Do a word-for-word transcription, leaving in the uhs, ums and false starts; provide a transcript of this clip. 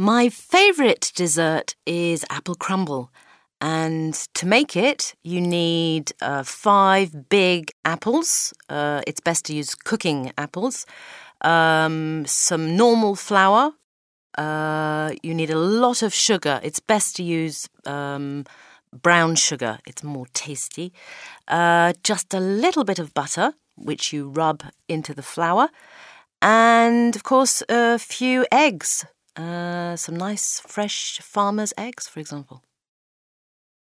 My favourite dessert is apple crumble. And to make it, you need uh, five big apples. Uh, it's best to use cooking apples. Um, some normal flour. Uh, you need a lot of sugar. It's best to use um, brown sugar. It's more tasty. Uh, just a little bit of butter, which you rub into the flour. And, of course, a few eggs. Uh, some nice fresh farmer's eggs, for example.